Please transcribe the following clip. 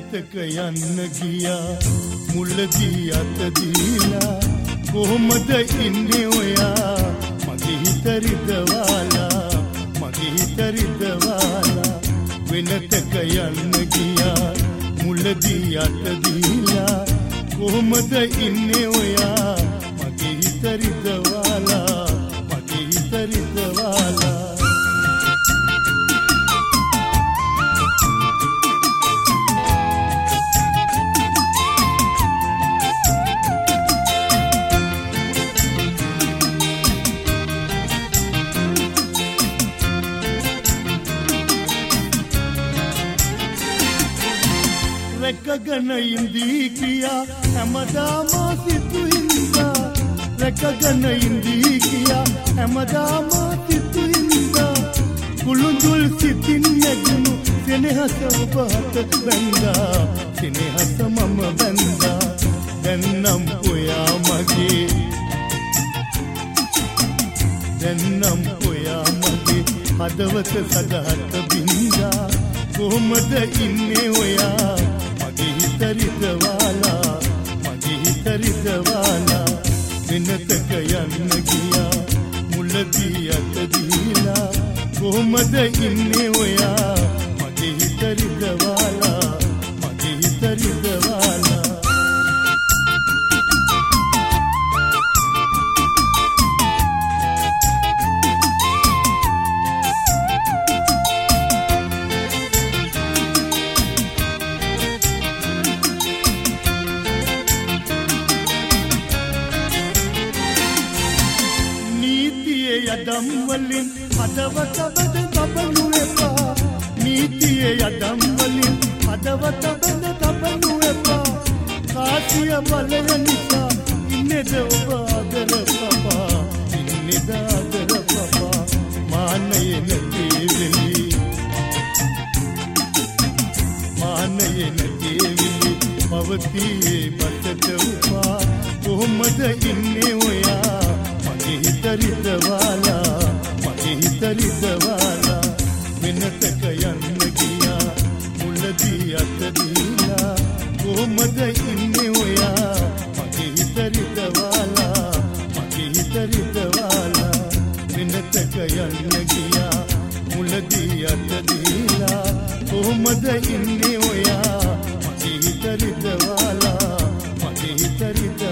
වෙනතක යන්න ගියා මුලදී අත දීලා කොහොමද ඉන්නේ ඔයා මගේ හිත රිදවාලා මගේ හිත රිදවාලා වෙනතක යන්න ගියා මුලදී අත දීලා කොහොමද ඉන්නේ ඔයා මගේ හිත රිදවාලා මගේ හිත රිදවාලා රැකගෙන ඉඳී කියා හැමදාම සිතු හින්දා රැකගෙන ඉඳී කියා හැමදාම සිතු හින්දා කුළුඳුල් සිතින් නැගුණු සෙනෙහස ඔබ හත බැඳා සෙනෙහස මම බැඳා දැන්නම් ඔයා මගේ දැන්නම් ඔයා මගේ හදවත සදහට බින්දා කොහොමද ඉන්නේ ඔයා මගේ හිත රිදවාලා මගේ හිත රිදවාලා වෙනතක යන්න ගියා මුලදී අත දීලා කොහොමද ඉන්නේ ඔයා මගේ හිත රිදවාලා මගේ හිත රිදවාලා යදම් වලින් හදවත බඳ තබනු එපා නීතියේ යදම් වලින් හදවත බඳ තබනු එපා කාසිය බලය නිසා ඉන්නේද ඔබ ආදර පපා ඉන්නේද ආදර පපා මානයේ නැති වෙලි පවතියේ බතට උපා කොහොමද ඉන්නේ ඔයා මගේ හිත රිදවාලා මගේ හිත රිදවාලා වෙනතක යන්න ගියා මුලදී අත දීලා කොහොමද ඉන්නේ ඔයා මගේ හිත රිදවාලා මගේ හිත රිදවාලා වෙනතක යන්න ගියා මුලදී අත දීලා කොහොමද ඉන්නේ ඔයා මගේ හිත රිදවාලා මගේ හිත රිදවාලා